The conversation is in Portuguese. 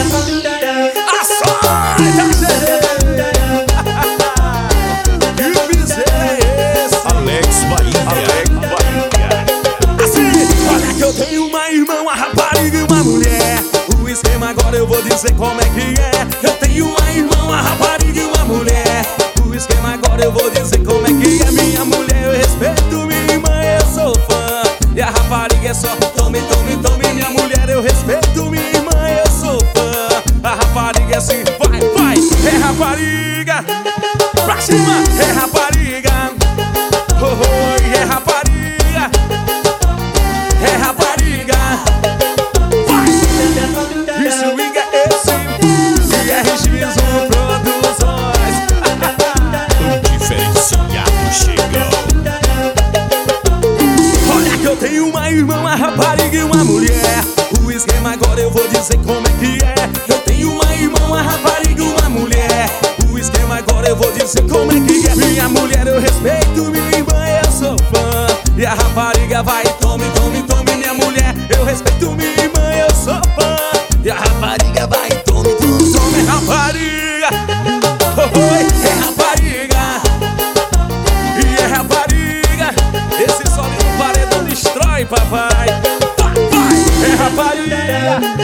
Ações da GG. Que piseira é esse? Alex Bahia. Assim, olha que eu tenho uma irmã, uma rapariga e uma mulher. O esquema agora eu vou dizer como é que é. Eu tenho uma irmã, uma rapariga e uma mulher. O esquema agora eu vou dizer como é que é. Minha mulher eu respeito, minha irmã eu sou fã. E a rapariga é só tome, tome, tome. Minha mulher eu respeito, minha irmã eu sou fã. A rapariga é assim, vai, vai. É rapariga, pra cima, é rapariga. Oh, oh, é rapariga, é rapariga. Vai! E swing é esse, e RX1 Produções. O diferenciado chegou. Olha que eu tenho uma irmã, uma rapariga e uma mulher. O esquema agora eu vou dizer como é que é. Eu tenho uma irmã, uma rapariga e uma mulher. O esquema agora eu vou dizer como é que é. Minha mulher eu respeito, minha irmã eu sou fã. E a rapariga vai, tome, tome, tome. Minha mulher eu respeito, minha irmã eu sou fã. E a rapariga vai, tome, tome, tome. Rapariga, oh, oh, é rapariga. E é rapariga. Esse som no paredão destrói, papai. Vai, vai, é rapariga.